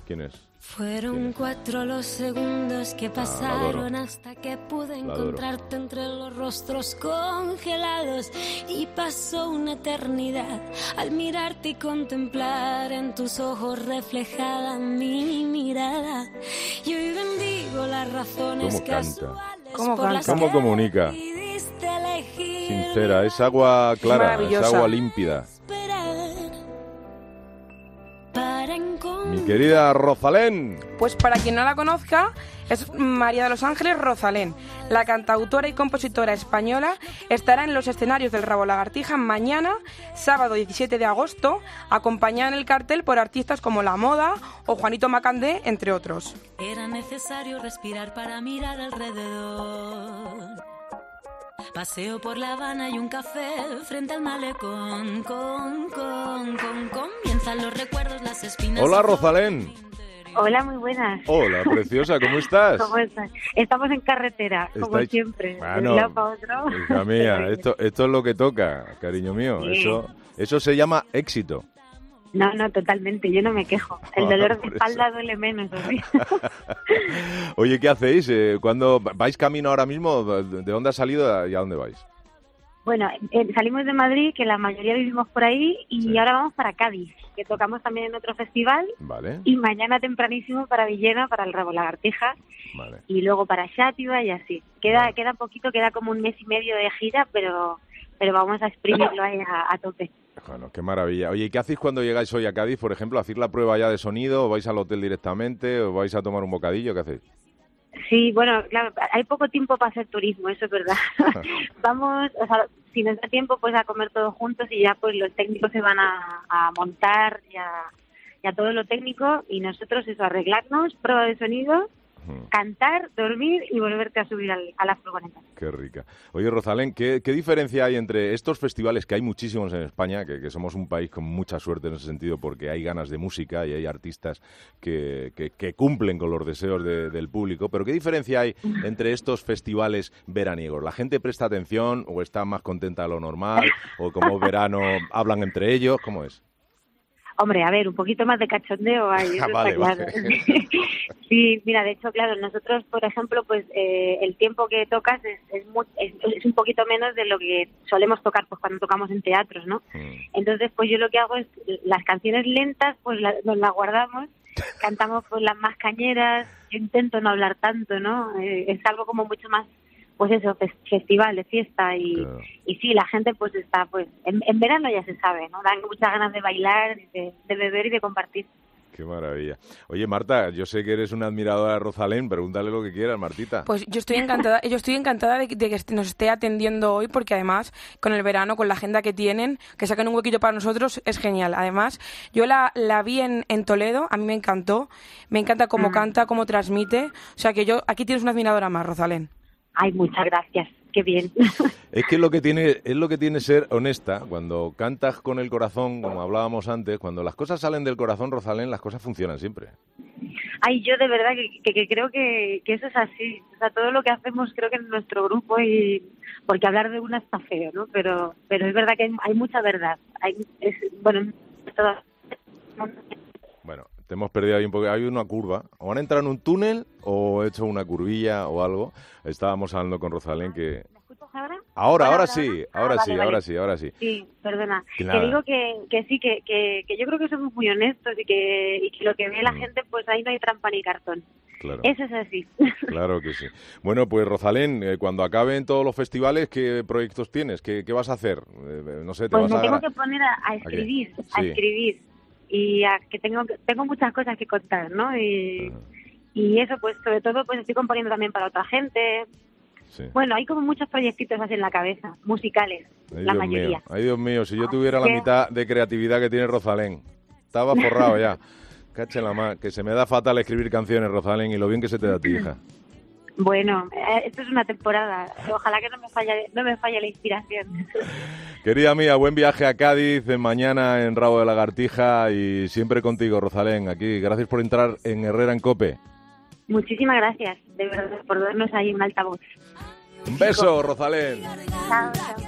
¿Quién es? Fueron 4 los segundos que pasaron hasta que pude encontrarte entre los rostros congelados, y pasó una eternidad al mirarte y contemplar en tus ojos reflejada mi mirada. Y hoy bendigo las razones casuales por las ¿Cómo que comunica? decidiste elegir. Sincera, es agua clara, es agua límpida. Mi querida Rosalén. Pues para quien no la conozca, es María de los Ángeles Rosalén. La cantautora y compositora española estará en los escenarios del Rabo Lagartija mañana, sábado 17 de agosto, acompañada en el cartel por artistas como La Moda o Juanito Macandé, entre otros. Era necesario respirar para mirar alrededor. Paseo por La Habana y un café frente al malecón. Comienzan los recuerdos, las espinas. Hola, Rosalén. Hola, muy buenas. Hola, preciosa, ¿cómo estás? ¿Cómo estás? Estamos en carretera, como siempre. Bueno, de un lado para otro. Hija mía, esto es lo que toca, cariño mío. Sí. Eso se llama éxito. No, totalmente, yo no me quejo. El dolor de espalda duele menos. ¿Sí? Oye, ¿qué hacéis? ¿Cuándo vais camino ahora mismo? ¿De dónde has salido y a dónde vais? Bueno, salimos de Madrid, que la mayoría vivimos por ahí, y ahora vamos para Cádiz, que tocamos también en otro festival. Vale. Y mañana tempranísimo para Villena, para el Rabo Lagartija. Vale. Y luego para Xàtiva y así. Queda poquito, queda como un mes y medio de gira, pero vamos a exprimirlo ahí a tope. Bueno, qué maravilla. Oye, ¿y qué hacéis cuando llegáis hoy a Cádiz, por ejemplo? ¿Hacéis la prueba ya de sonido o vais al hotel directamente o vais a tomar un bocadillo? ¿Qué hacéis? Sí, bueno, claro, hay poco tiempo para hacer turismo, eso es verdad. Vamos, o sea, si nos da tiempo, pues a comer todos juntos y ya pues los técnicos se van a montar y a todo lo técnico, y nosotros eso, arreglarnos, prueba de sonido, cantar, dormir y volverte a subir a la furgoneta. Qué rica. Oye, Rosalén, ¿qué diferencia hay entre estos festivales, que hay muchísimos en España, que somos un país con mucha suerte en ese sentido porque hay ganas de música y hay artistas que cumplen con los deseos del público, pero qué diferencia hay entre estos festivales veraniegos? ¿La gente presta atención o está más contenta de lo normal o como verano hablan entre ellos? ¿Cómo es? Hombre, a ver, un poquito más de cachondeo hay, eso vale, está claro. Vale. Sí, mira, de hecho, claro, nosotros, por ejemplo, pues el tiempo que tocas es un poquito menos de lo que solemos tocar pues cuando tocamos en teatros, ¿no? Entonces, pues yo lo que hago es, las canciones lentas, pues nos las guardamos, cantamos pues las más cañeras, yo intento no hablar tanto, ¿no? Es algo como mucho más, pues eso, festival de fiesta y sí, la gente pues está, pues en verano ya se sabe, ¿no? Dan muchas ganas de bailar, de beber y de compartir. Qué maravilla. Oye, Marta, yo sé que eres una admiradora de Rosalén, pregúntale lo que quieras, Martita. Pues yo estoy encantada de que nos esté atendiendo hoy, porque además con el verano, con la agenda que tienen, que saquen un huequito para nosotros, es genial. Además, yo la vi en Toledo, a mí me encantó, me encanta cómo canta, cómo transmite, o sea que aquí tienes una admiradora más, Rosalén. Ay, muchas gracias. Qué bien. Es que es lo que tiene ser honesta. Cuando cantas con el corazón, como hablábamos antes, cuando las cosas salen del corazón, Rosalén, las cosas funcionan siempre. Ay, yo de verdad que creo que eso es así. O sea, todo lo que hacemos creo que en nuestro grupo, y porque hablar de una está feo, ¿no? Pero es verdad que hay mucha verdad. Bueno, te hemos perdido ahí un poco. Hay una curva. O han entrado en un túnel o he hecho una curvilla o algo. Estábamos hablando con Rosalén que... ¿Me escuchas ahora? Ahora sí. Ahora sí. Sí, perdona. Claro. Que digo que sí, que yo creo que somos muy honestos y que lo que ve la gente, pues ahí no hay trampa ni cartón. Claro. Eso es así. Claro que sí. Bueno, pues Rosalén, cuando acaben todos los festivales, ¿qué proyectos tienes? ¿Qué vas a hacer? No sé, pues me tengo que poner a escribir, ¿A escribir. Y que tengo muchas cosas que contar, ¿no? Y eso, pues sobre todo, pues estoy componiendo también para otra gente. Sí. Bueno, hay como muchos proyectitos así en la cabeza, musicales, la mayoría. Ay, Dios mío, si yo tuviera la mitad de creatividad que tiene Rosalén, estaba forrado ya. Cache la más, que se me da fatal escribir canciones, Rosalén, y lo bien que se te da a ti, hija. Bueno, esto es una temporada. Ojalá que no me falle la inspiración. Querida mía, buen viaje a Cádiz, mañana en Rabo de Lagartija, y siempre contigo, Rosalén, aquí. Gracias por entrar en Herrera en COPE. Muchísimas gracias, de verdad, por darnos ahí un altavoz. Un beso, Rosalén. Chao, chao.